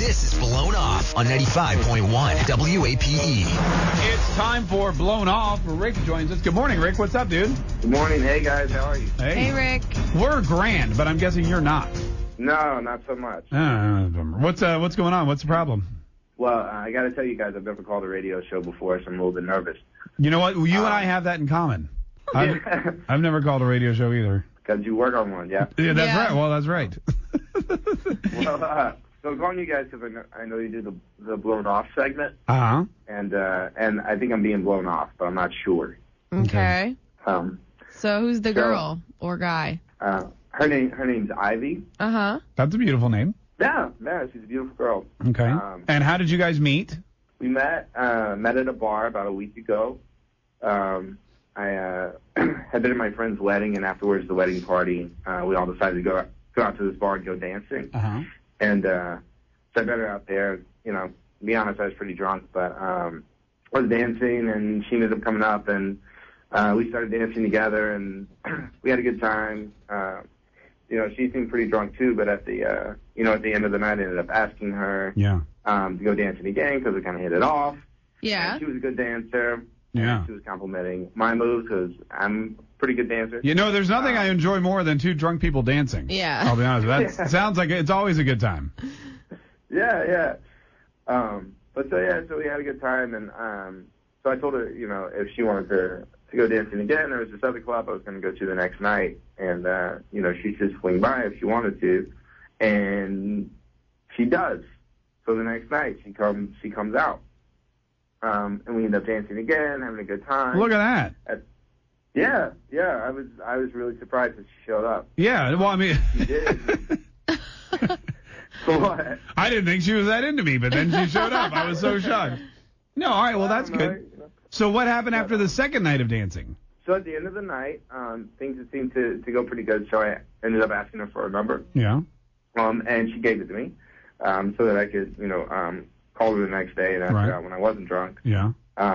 This is Blown Off on 95.1 WAPE. It's time for Blown Off. Rick joins us. Good morning, Rick. What's up, dude? Good morning. Hey, guys. How are you? Hey, Rick. We're grand, but I'm guessing you're not. No, not so much. What's going on? What's the problem? Well, I got to tell you guys, I've never called a radio show before, so I'm a little bit nervous. You know what? You and I have that in common. I've never called a radio show either. Because you work on one, yeah? Yeah, that's right. Well, that's right. Well, so I'm calling you guys because I know you do the Blown Off segment. Uh-huh. And I think I'm being blown off, but I'm not sure. Okay. So who's the girl or guy? Her name's Ivy. Uh-huh. That's a beautiful name. Yeah, she's a beautiful girl. Okay. And how did you guys meet? We met at a bar about a week ago. I had been at my friend's wedding, and afterwards the wedding party, we all decided to go out to this bar and go dancing. Uh-huh. And so I met her out there. You know, to be honest, I was pretty drunk, but I was dancing, and she ended up coming up, and we started dancing together, and we had a good time. You know, she seemed pretty drunk too, but at the end of the night, I ended up asking her to go dancing again because we kind of hit it off. Yeah. And she was a good dancer. Yeah. She was complimenting my moves because I'm a pretty good dancer. You know, there's nothing I enjoy more than two drunk people dancing. Yeah. I'll be honest. That sounds like it's always a good time. Yeah. So we had a good time, and so I told her, you know, if she wanted to go dancing again, there was this other club I was going to go to the next night, and you know, she should swing by if she wanted to, and she does. So the next night she comes out, and we end up dancing again, having a good time. Look at that. Yeah. I was really surprised that she showed up. Yeah. Well, I mean. She did. What? I didn't think she was that into me, but then she showed up. I was so shocked. No, all right, well, that's good. You know. So what happened after the second night of dancing? So at the end of the night, things seemed to go pretty good, so I ended up asking her for her number. Yeah. And she gave it to me so that I could, you know, call her the next day and ask her out when I wasn't drunk. Yeah.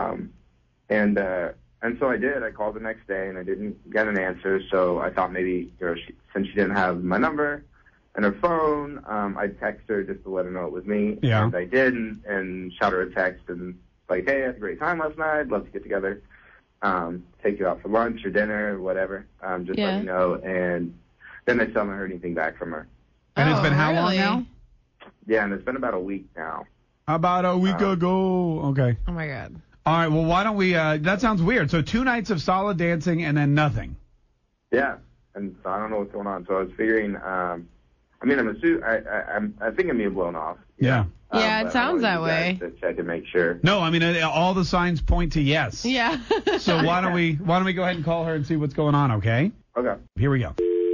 And so I did. I called the next day, and I didn't get an answer, so I thought maybe, you know, since she didn't have my number and her phone, I'd text her just to let her know it was me. Yeah. And I did, and shot her a text and like, hey, I had a great time last night. Love to get together, take you out for lunch or dinner or whatever. Just let me know. And then I still haven't heard anything back from her. And it's been how long now? Yeah, and it's been about a week now. About a week ago. Okay. Oh, my God. All right, well, why don't we, that sounds weird. So 2 nights of solid dancing and then nothing. Yeah, and so I don't know what's going on. So I was figuring, I think I'm being blown off. Yeah. Yeah, it sounds that way. To check and make sure. No, I mean, all the signs point to yes. Yeah. So why don't we go ahead and call her and see what's going on, okay? Okay. Here we go.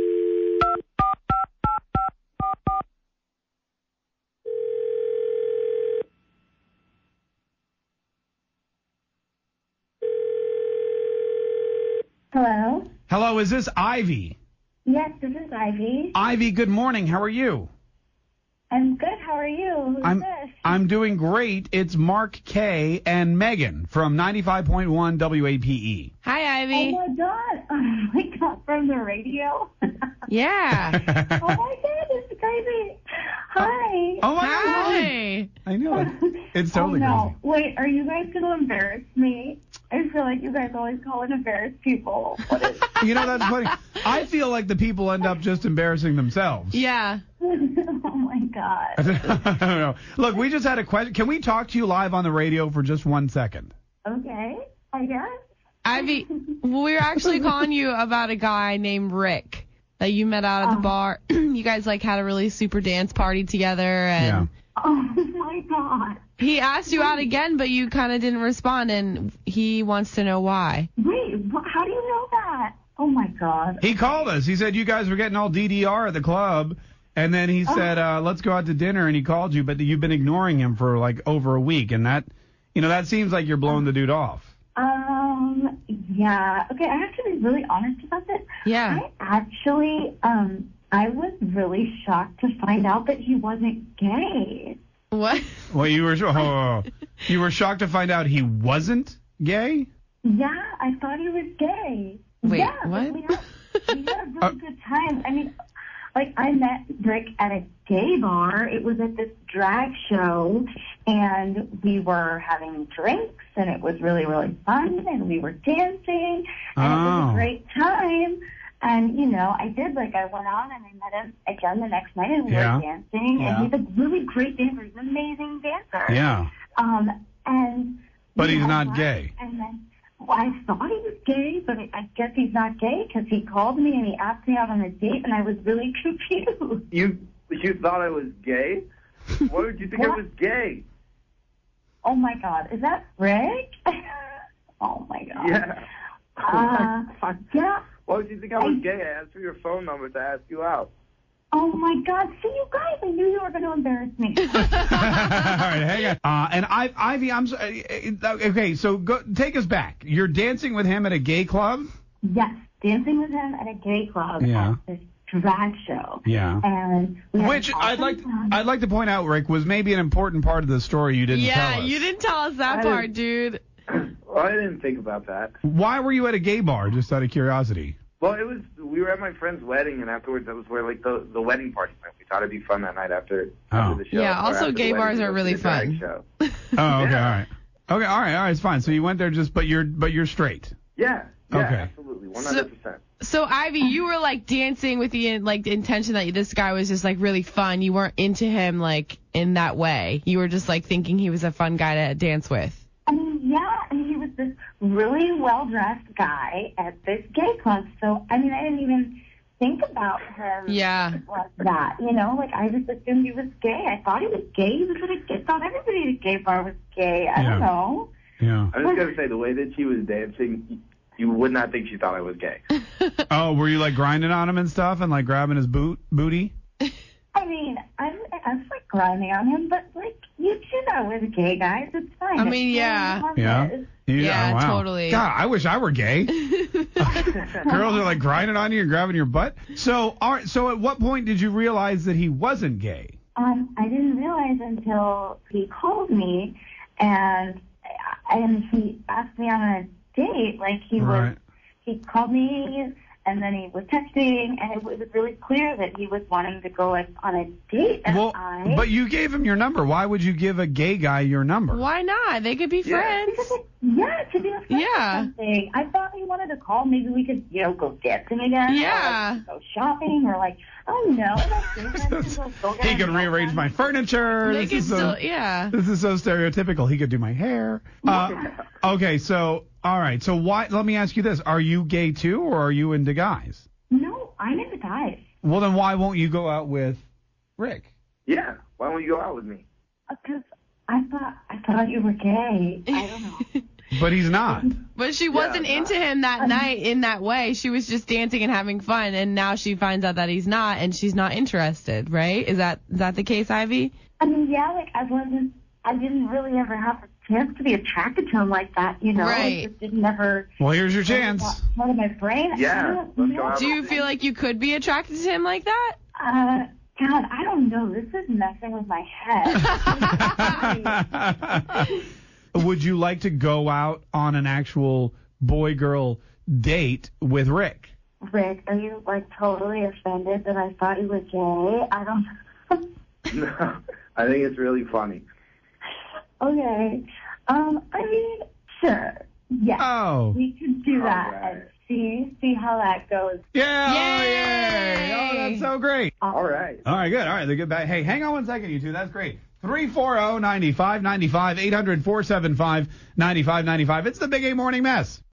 Hello? Hello, is this Ivy? Yes, this is Ivy. Ivy, good morning. How are you? I'm good. How are you? Who's this? I'm doing great. It's Mark K. and Megan from 95.1 WAPE. Hi, Ivy. Oh, my God. Oh, my God. From the radio? Yeah. Oh, my God. It's crazy. Hi. Oh, my God. Hi. I know it. It's totally no. Wait, are you guys going to embarrass me? I feel like you guys always call and embarrass people. What is crazy. You know, that's funny. I feel like the people end up just embarrassing themselves. Yeah. Oh, my God. I don't know. Look, we just had a question. Can we talk to you live on the radio for just 1 second? Okay, I guess. Ivy, we're actually calling you about a guy named Rick that you met out at the bar. You guys, like, had a really super dance party together. And Oh, my God. he asked you out again, but you kind of didn't respond, and he wants to know why. Wait, how do you know that? Oh, my God. He called us. He said you guys were getting all DDR at the club. And then he said, let's go out to dinner, and he called you, but you've been ignoring him for, like, over a week. And that, you know, that seems like you're blowing the dude off. Yeah. Okay, I have to be really honest about this. Yeah. I actually, I was really shocked to find out that he wasn't gay. What? Well, you were shocked to find out he wasn't gay? Yeah, I thought he was gay. Wait, yeah, what? We had a really good time. I mean, Like, I met Rick at a gay bar. It was at this drag show, and we were having drinks, and it was really, really fun, and we were dancing, and it was a great time. And, you know, I went on and I met him again the next night, and we were dancing, and he's a really great dancer. He's an amazing dancer. Yeah. But he's not gay. And then, well, I thought he was gay, but I guess he's not gay because he called me and he asked me out on a date, and I was really confused. You thought I was gay? Why would you think I was gay? Oh, my God. Is that Rick? Oh, my God. Yeah. Yeah. Why would you think I was gay? I asked for your phone number to ask you out. Oh, my God. See, you guys, I knew you were going to embarrass me. All right, hang on. And Ivy, I'm sorry. Okay, so take us back. You're dancing with him at a gay club? Yes, dancing with him at a gay club at this drag show. Yeah. And which I'd like to point out, Rick, was maybe an important part of the story you didn't tell us. Yeah, you didn't tell us that part, dude. Well, I didn't think about that. Why were you at a gay bar, just out of curiosity? Well, we were at my friend's wedding, and afterwards that was where, like, the wedding party went. We thought it'd be fun that night after the show. Yeah, also gay bars are really fun. Oh, okay, all right. Okay, all right, it's fine. So you went there but you're straight. Yeah, okay. Absolutely, 100%. So Ivy, you were like dancing with the intention that this guy was just like really fun. You weren't into him like in that way. You were just like thinking he was a fun guy to dance with. I mean, yeah, and he was this really well-dressed guy at this gay club. So, I mean, I didn't even think about him like that, you know? Like, I just assumed he was gay. I thought he was gay. I thought everybody at a gay bar was gay. I don't know. Yeah. I'm just going to say, the way that she was dancing, you would not think she thought I was gay. Oh, were you, like, grinding on him and stuff and, like, grabbing his booty? I mean, I was, like, grinding on him, but, like, you know, with gay guys, it's fine. I mean, yeah. Yeah, wow. Totally. God, I wish I were gay. Girls are, like, grinding on you and grabbing your butt. So at what point did you realize that he wasn't gay? I didn't realize until he called me, and he asked me on a date. Like, he called me, and then he was texting, and it was really clear that he was wanting to go on a date. And but you gave him your number. Why would you give a gay guy your number? Why not? They could be friends. To be a friend or something. I thought he wanted to call. Maybe we could, go dancing again. Yeah. Or, like, go shopping, or like, I don't know. He could rearrange my furniture. They could still, This is so stereotypical. He could do my hair. Okay, so, all right. So let me ask you this. Are you gay too, or are you into guys? No, I'm into guys. Well, then why won't you go out with Rick? Yeah. Why won't you go out with me? Because I thought you were gay. I don't know. But he's not. But she wasn't into him that night in that way. She was just dancing and having fun, and now she finds out that he's not, and she's not interested, right? Is that the case, Ivy? I mean, yeah, like, I didn't really ever have a chance to be attracted to him like that, you know? Right. It just didn't ever... Well, here's your chance. Part of my brain. Yeah. Do you feel like you could be attracted to him like that? God, I don't know. This is messing with my head. Would you like to go out on an actual boy-girl date with Rick? Rick, are you, like, totally offended that I thought you were gay? I don't know. No, I think it's really funny. Okay. I mean, sure. Yeah. Oh. We could do that right. and see how that goes. Yeah. Yay! Oh, that's so great. All right. All right, good. All right, they're good back. Hey, hang on 1 second, you two. That's great. 340-9595, 800-475-9595. It's the Big A Morning Mess.